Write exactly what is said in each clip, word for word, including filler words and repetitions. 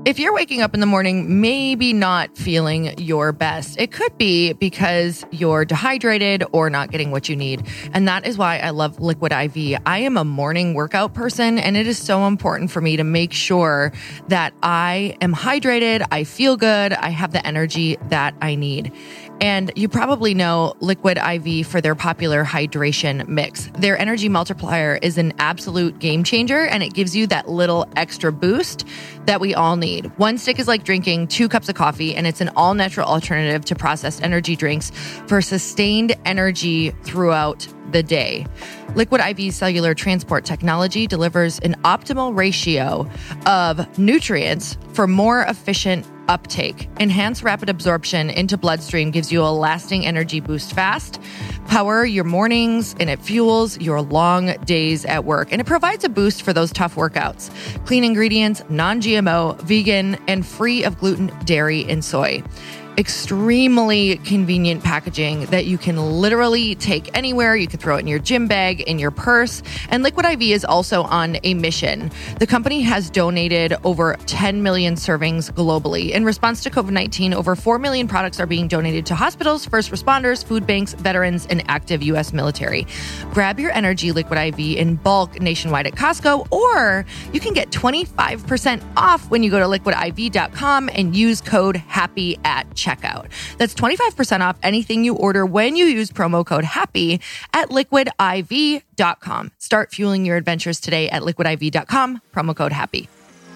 If you're waking up in the morning, maybe not feeling your best, it could be because you're dehydrated or not getting what you need. And that is why I love Liquid I V. I am a morning workout person, and it is so important for me to make sure that I am hydrated, I feel good, I have the energy that I need. And you probably know Liquid I V for their popular hydration mix. Their energy multiplier is an absolute game changer, and it gives you that little extra boost that we all need. One stick is like drinking two cups of coffee, and it's an all-natural alternative to processed energy drinks for sustained energy throughout the day. Liquid I V's cellular transport technology delivers an optimal ratio of nutrients for more efficient uptake. Enhanced rapid absorption into bloodstream gives you a lasting energy boost fast. Power your mornings, and it fuels your long days at work. And it provides a boost for those tough workouts. Clean ingredients, non-G M O, vegan, and free of gluten, dairy, and soy. Extremely convenient packaging that you can literally take anywhere. You can throw it in your gym bag, in your purse. And Liquid I V is also on a mission. The company has donated over ten million servings globally. In response to COVID nineteen, over four million products are being donated to hospitals, first responders, food banks, veterans, and active U S military. Grab your energy Liquid I V in bulk nationwide at Costco, or you can get twenty-five percent off when you go to liquid I V dot com and use code HAPPY at checkout. Checkout. That's twenty-five percent off anything you order when you use promo code HAPPY at liquid I V dot com. Start fueling your adventures today at liquid I V dot com, promo code HAPPY.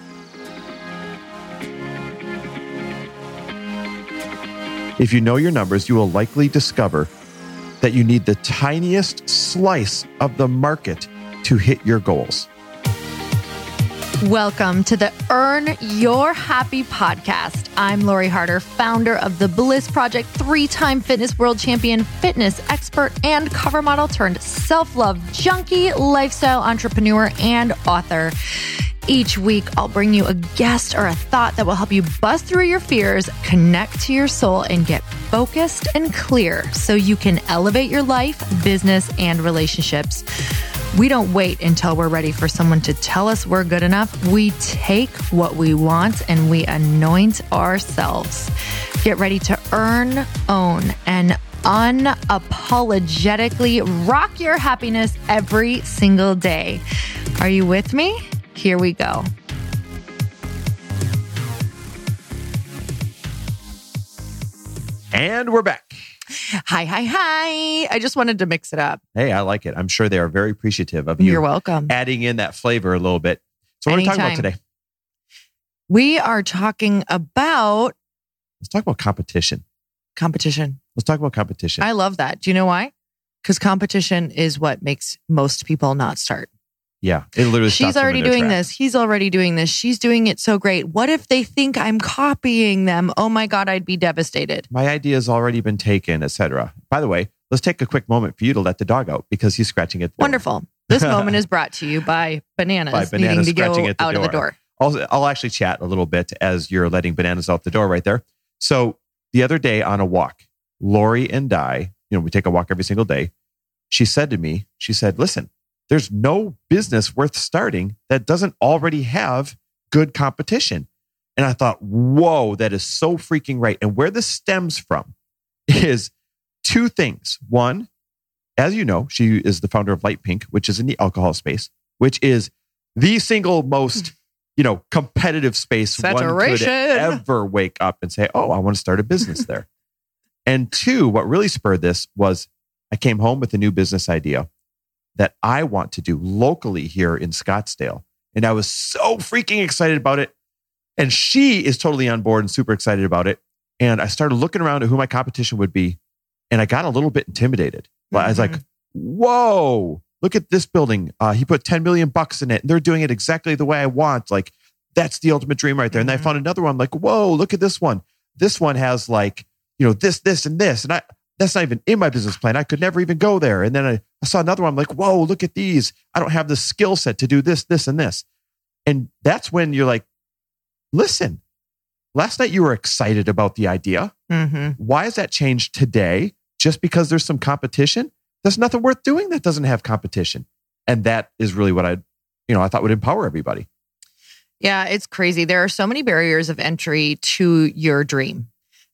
If you know your numbers, you will likely discover that you need the tiniest slice of the market to hit your goals. Welcome to the Earn Your Happy podcast. I'm Lori Harder, founder of The Bliss Project, three-time fitness world champion, fitness expert, and cover model turned self-love junkie, lifestyle entrepreneur, and author. Each week, I'll bring you a guest or a thought that will help you bust through your fears, connect to your soul, and get focused and clear so you can elevate your life, business, and relationships. We don't wait until we're ready for someone to tell us we're good enough. We take what we want and we anoint ourselves. Get ready to earn, own, and unapologetically rock your happiness every single day. Are you with me? Here we go. And we're back. Hi, hi, hi. I just wanted to mix it up. Hey, I like it. I'm sure they are very appreciative of you. You're welcome. Adding in that flavor a little bit. So what Anytime. are we talking about today? We are talking about Let's talk about competition. competition. Let's talk about competition. I love that. Do you know why? Because competition is what makes most people not start. yeah, it literally stops She's them already in their doing tracks. this. He's already doing this. She's doing it so great. What if they think I'm copying them? Oh my God, I'd be devastated. My idea has already been taken, et cetera. By the way, let's take a quick moment for you to let the dog out because he's scratching at the door. Wonderful. This moment is brought to you by Bananas, By Bananas needing to go scratching at the out of the door. door. I'll, I'll actually chat a little bit as you're letting Bananas out the door right there. So the other day on a walk, Lori and I, you know, we take a walk every single day. She said to me, she said, listen, there's no business worth starting that doesn't already have good competition. And I thought, whoa, that is so freaking right. And where this stems from is two things. One, as you know, she is the founder of Light Pink, which is in the alcohol space, which is the single most, you know, competitive space one could Saturation. ever wake up and say, oh, I want to start a business there. And two, what really spurred this was I came home with a new business idea that I want to do locally here in Scottsdale. And I was so freaking excited about it. And she is totally on board and super excited about it. And I started looking around at who my competition would be. And I got a little bit intimidated. Mm-hmm. I was like, whoa, look at this building. Uh, he put ten million bucks in it. And they're doing it exactly the way I want. Like, that's the ultimate dream right there. Mm-hmm. And then I found another one. I'm like, whoa, look at this one. This one has like, you know, this, this, and this. And I, that's not even in my business plan. I could never even go there. And then I, I saw another one. I'm like, whoa, look at these. I don't have the skill set to do this, this, and this. And that's when you're like, listen, last night you were excited about the idea. Mm-hmm. Why has that changed today? Just because there's some competition? There's nothing worth doing that doesn't have competition. And that is really what I, you know, I thought would empower everybody. Yeah, it's crazy. There are so many barriers of entry to your dream.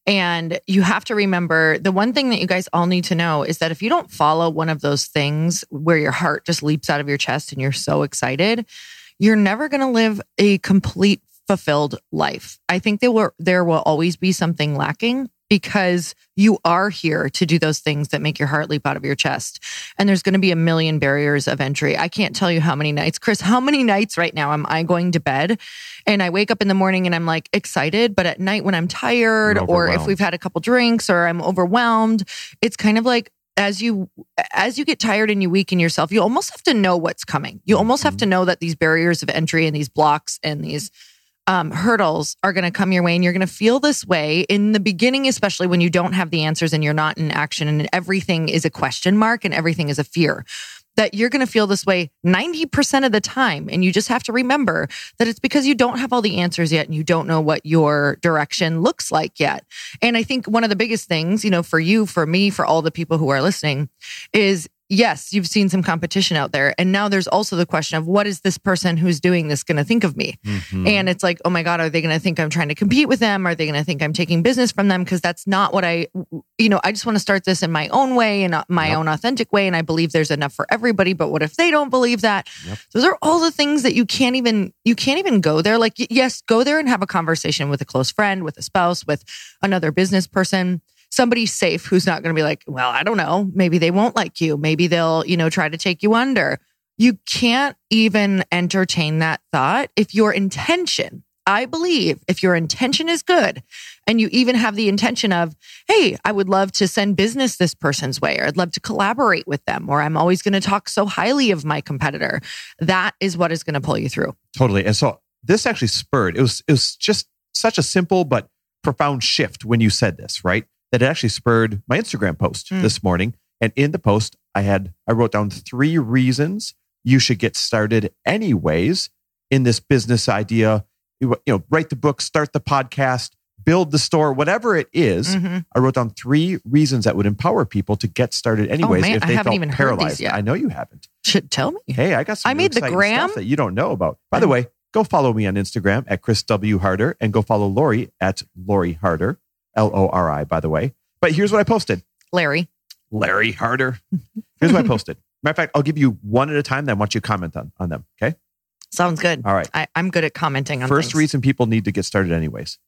And you have to remember the one thing that you guys all need to know is that if you don't follow one of those things where your heart just leaps out of your chest and you're so excited, you're never going to live a complete fulfilled life. I think there will, there will always be something lacking because you are here to do those things that make your heart leap out of your chest. And there's going to be a million barriers of entry. I can't tell you how many nights, Chris, how many nights right now am I going to bed and I wake up in the morning and I'm like excited, but at night when I'm tired or if we've had a couple drinks or I'm overwhelmed, it's kind of like, as you as you get tired and you weaken yourself, you almost have to know what's coming. You almost have to know that these barriers of entry and these blocks and these um, hurdles are going to come your way, and you're going to feel this way in the beginning, especially when you don't have the answers and you're not in action and everything is a question mark and everything is a fear. That you're going to feel this way ninety percent of the time. And you just have to remember that it's because you don't have all the answers yet and you don't know what your direction looks like yet. And I think one of the biggest things, you know, for you, for me, for all the people who are listening is, yes, you've seen some competition out there. And now there's also the question of what is this person who's doing this going to think of me? Mm-hmm. And it's like, oh my God, are they going to think I'm trying to compete with them? Are they going to think I'm taking business from them? Because that's not what I, you know, I just want to start this in my own way and my yep. own authentic way. And I believe there's enough for everybody. But what if they don't believe that? Yep. Those are all the things that you can't even, you can't even go there. Like, yes, go there and have a conversation with a close friend, with a spouse, with another business person. Somebody safe who's not going to be like, well, I don't know. Maybe they won't like you. Maybe they'll, you know, try to take you under. You can't even entertain that thought if your intention, I believe, if your intention is good and you even have the intention of, hey, I would love to send business this person's way, or I'd love to collaborate with them, or I'm always going to talk so highly of my competitor. That is what is going to pull you through. Totally. And so this actually spurred, it was, it was just such a simple but profound shift when you said this, right? That it actually spurred my Instagram post mm. this morning. And in the post, I had, I wrote down three reasons you should get started anyways in this business idea. You know, write the book, start the podcast, build the store, whatever it is. Mm-hmm. I wrote down three reasons that would empower people to get started anyways. Oh, man, if they I haven't felt even paralyzed. Heard these yet. I know you haven't. Should tell me. Hey, I got some I made the gram stuff that you don't know about. By the way, go follow me on Instagram at Chris W. Harder and go follow Lori at Lori Harder, L O R I, by the way. But here's what I posted. Larry. Larry Harder. Here's what I posted. Matter of fact, I'll give you one at a time, then I want you to comment on, on them. Okay? Sounds good. All right. I, I'm good at commenting on First things. reason people need to get started anyways.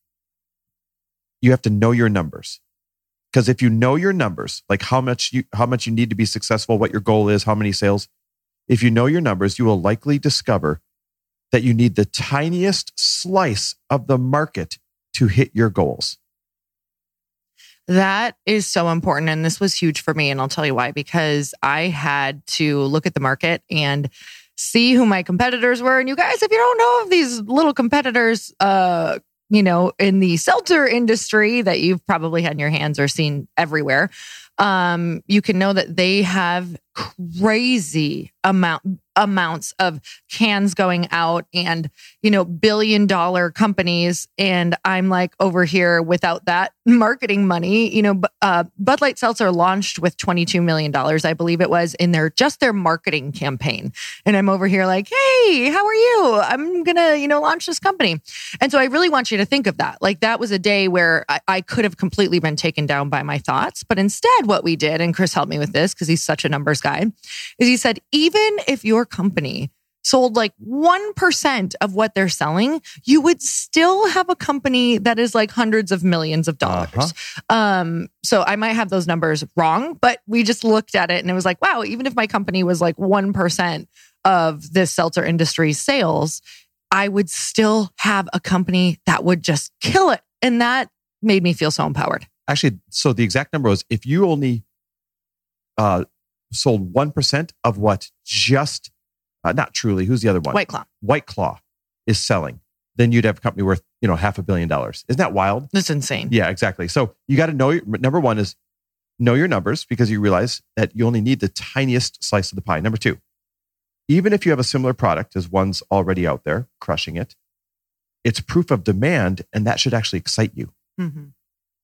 You have to know your numbers. Because if you know your numbers, like how much you how much you need to be successful, what your goal is, how many sales, if you know your numbers, you will likely discover that you need the tiniest slice of the market to hit your goals. That is so important. And this was huge for me. And I'll tell you why, because I had to look at the market and see who my competitors were. And you guys, if you don't know of these little competitors, uh, you know, in the seltzer industry that you've probably had in your hands or seen everywhere, um, you can know that they have crazy amount amounts of cans going out and, you know, billion dollar companies. And I'm like over here without that marketing money, you know, uh, Bud Light Seltzer launched with twenty-two million dollars, I believe it was, in their, just their marketing campaign. And I'm over here like, hey, how are you? I'm going to, you know, launch this company. And so I really want you to think of that. Like that was a day where I, I could have completely been taken down by my thoughts. But instead what we did, and Chris helped me with this because he's such a numbers guy, is he said, even if your company sold like one percent of what they're selling, you would still have a company that is like hundreds of millions of dollars. Uh-huh. Um, so I might have those numbers wrong, but we just looked at it and it was like, wow, even if my company was like one percent of this seltzer industry's sales, I would still have a company that would just kill it. And that made me feel so empowered. Actually, so the exact number was if you only uh, sold one percent of what just, uh, not Truly, who's the other one? White Claw. White Claw is selling, then you'd have a company worth, you know, half a billion dollars. Isn't that wild? That's insane. Yeah, exactly. So you got to know, your, number one is know your numbers because you realize that you only need the tiniest slice of the pie. Number two, even if you have a similar product as one's already out there, crushing it, it's proof of demand and that should actually excite you. Mm-hmm.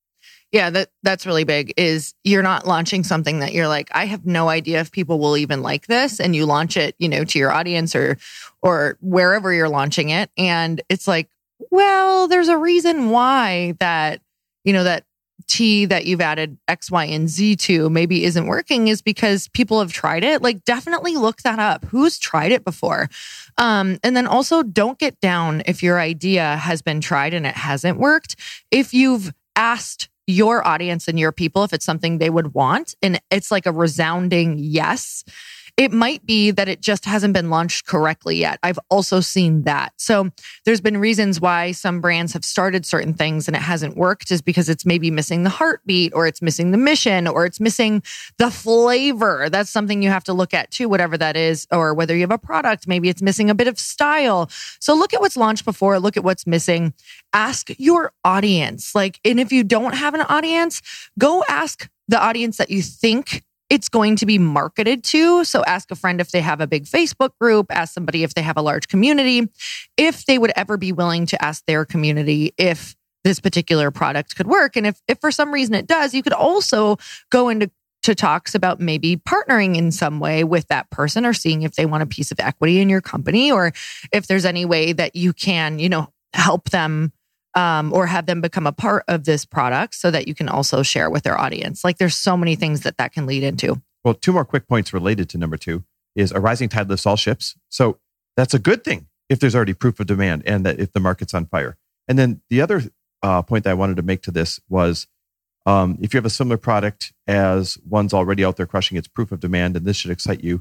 Yeah, that that's really big. Is you're not launching something that you're like, I have no idea if people will even like this, and you launch it, you know, to your audience or or wherever you're launching it, and it's like, well, there's a reason why that, you know, that tea that you've added X, Y, and Z to maybe isn't working is because people have tried it. Like, definitely look that up. Who's tried it before? Um, and then also don't get down if your idea has been tried and it hasn't worked. If you've asked your audience and your people if it's something they would want, and it's like a resounding yes, it might be that it just hasn't been launched correctly yet. I've also seen that. So there's been reasons why some brands have started certain things and it hasn't worked, is because it's maybe missing the heartbeat, or it's missing the mission, or it's missing the flavor. That's something you have to look at too, whatever that is. Or whether you have a product, maybe it's missing a bit of style. So look at what's launched before, look at what's missing. Ask your audience. Like, and if you don't have an audience, go ask the audience that you think it's going to be marketed to. So ask a friend if they have a big Facebook group, ask somebody if they have a large community, if they would ever be willing to ask their community if this particular product could work. And if, if for some reason it does, you could also go into to talks about maybe partnering in some way with that person, or seeing if they want a piece of equity in your company, or if there's any way that you can, you know, help them Um, or have them become a part of this product so that you can also share with their audience. Like, there's so many things that that can lead into. Well, two more quick points related to number two is a rising tide lifts all ships. So that's a good thing if there's already proof of demand and that if the market's on fire. And then the other uh, point that I wanted to make to this was um, if you have a similar product as one's already out there crushing its proof of demand, and this should excite you,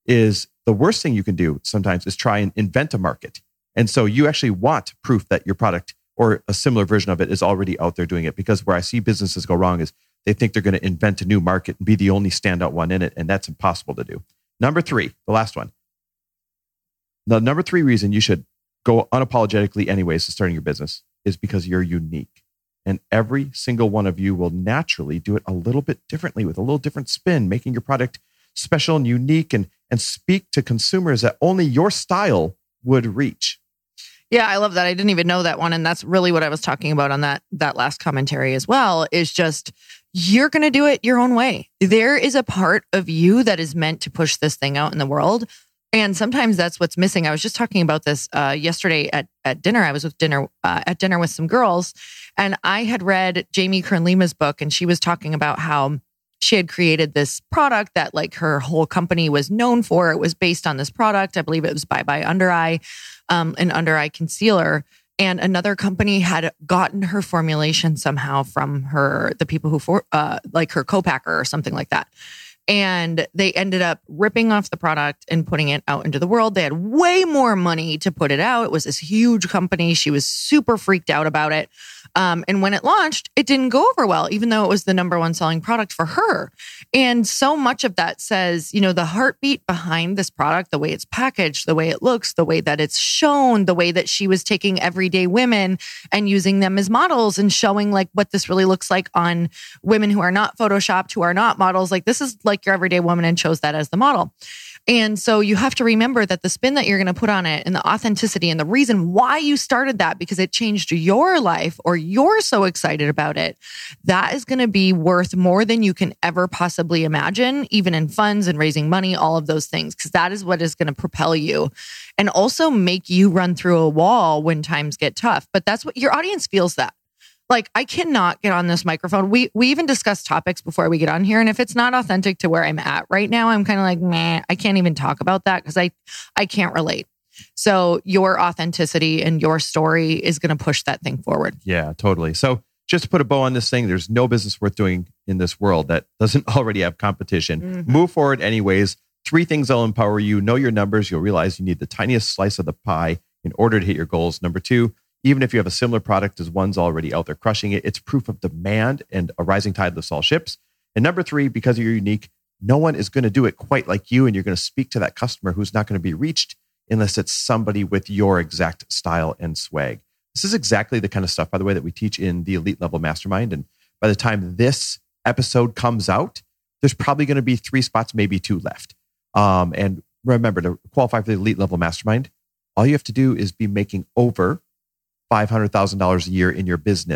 is the worst thing you can do sometimes is try and invent a market. And so you actually want proof that your product or a similar version of it is already out there doing it. Because where I see businesses go wrong is they think they're going to invent a new market and be the only standout one in it. And that's impossible to do. Number three, the last one. The number three reason you should go unapologetically anyways to starting your business is because you're unique. And every single one of you will naturally do it a little bit differently with a little different spin, making your product special and unique and, and speak to consumers that only your style would reach. Yeah, I love that. I didn't even know that one. And that's really what I was talking about on that, that last commentary as well, is just, you're going to do it your own way. There is a part of you that is meant to push this thing out in the world. And sometimes that's what's missing. I was just talking about this uh, yesterday at, at dinner. I was with dinner uh, at dinner with some girls, and I had read Jamie Kern Lima's book, and she was talking about how she had created this product that like her whole company was known for. It was based on this product. I believe it was Bye Bye Under Eye, um, an under eye concealer. And another company had gotten her formulation somehow from her, the people who, for, uh, like her co-packer or something like that. And they ended up ripping off the product and putting it out into the world. They had way more money to put it out. It was this huge company. She was super freaked out about it. Um, and when it launched, it didn't go over well, even though it was the number one selling product for her. And so much of that says, you know, the heartbeat behind this product, the way it's packaged, the way it looks, the way that it's shown, the way that she was taking everyday women and using them as models and showing like what this really looks like on women who are not photoshopped, who are not models. Like, this is like your everyday woman, and chose that as the model. And so you have to remember that the spin that you're going to put on it and the authenticity and the reason why you started that, because it changed your life or you're so excited about it, that is going to be worth more than you can ever possibly imagine, even in funds and raising money, all of those things, because that is what is going to propel you and also make you run through a wall when times get tough. But that's what your audience feels that. Like, I cannot get on this microphone. We we even discuss topics before we get on here. And if it's not authentic to where I'm at right now, I'm kind of like, meh, I can't even talk about that because I, I can't relate. So your authenticity and your story is going to push that thing forward. Yeah, totally. So just to put a bow on this thing, there's no business worth doing in this world that doesn't already have competition. Mm-hmm. Move forward anyways. Three things that'll empower you. Know your numbers. You'll realize you need the tiniest slice of the pie in order to hit your goals. Number two, even if you have a similar product as one's already out there crushing it, it's proof of demand, and a rising tide lifts all ships. And number three, because you're unique, no one is going to do it quite like you, and you're going to speak to that customer who's not going to be reached unless it's somebody with your exact style and swag. This is exactly the kind of stuff, by the way, that we teach in the Elite Level Mastermind. And by the time this episode comes out, there's probably going to be three spots, maybe two left. Um, and remember, to qualify for the Elite Level Mastermind, all you have to do is be making over five hundred thousand dollars a year in your business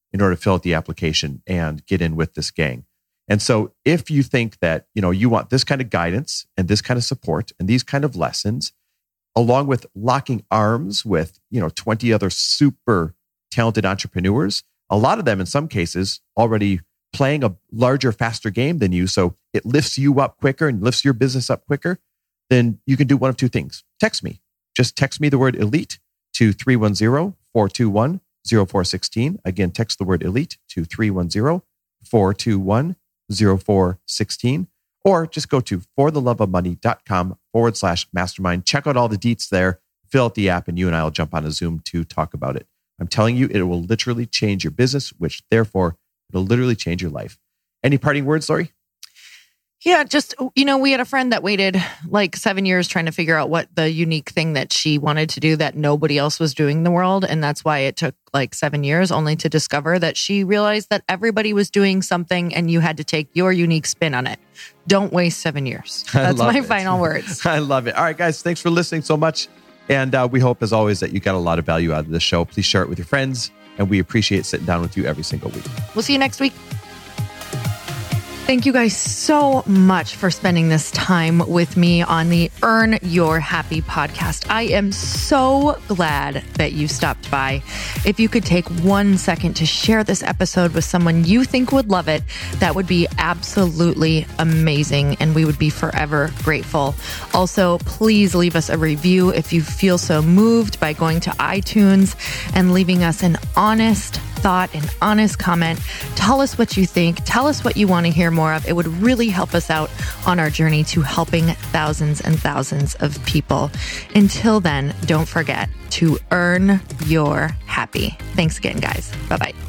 in order to fill out the application and get in with this gang. And so if you think that, you know, you want this kind of guidance and this kind of support and these kind of lessons, along with locking arms with, you know, twenty other super talented entrepreneurs, a lot of them in some cases already playing a larger, faster game than you. So it lifts you up quicker and lifts your business up quicker. Then you can do one of two things. Text me. Just text me the word ELITE to three one zero, four two one, zero four one six. Again, text the word ELITE to three one zero, four two one, zero four one six. Or just go to fortheloveofmoney.com forward slash mastermind. Check out all the deets there. Fill out the app and you and I will jump on a Zoom to talk about it. I'm telling you, it will literally change your business, which therefore it'll literally change your life. Any parting words, Lori? Yeah, just, you know, we had a friend that waited like seven years trying to figure out what the unique thing that she wanted to do that nobody else was doing in the world. And that's why it took like seven years only to discover that she realized that everybody was doing something and you had to take your unique spin on it. Don't waste seven years. That's my it. final words. I love it. All right, guys, thanks for listening so much. And uh, we hope, as always, that you got a lot of value out of this show. Please share it with your friends. And we appreciate sitting down with you every single week. We'll see you next week. Thank you guys so much for spending this time with me on the Earn Your Happy podcast. I am so glad that you stopped by. If you could take one second to share this episode with someone you think would love it, that would be absolutely amazing, and we would be forever grateful. Also, please leave us a review if you feel so moved by going to iTunes and leaving us an honest thought, an honest comment. Tell us what you think. Tell us what you want to hear more of. It would really help us out on our journey to helping thousands and thousands of people. Until then, don't forget to earn your happy. Thanks again, guys. Bye-bye.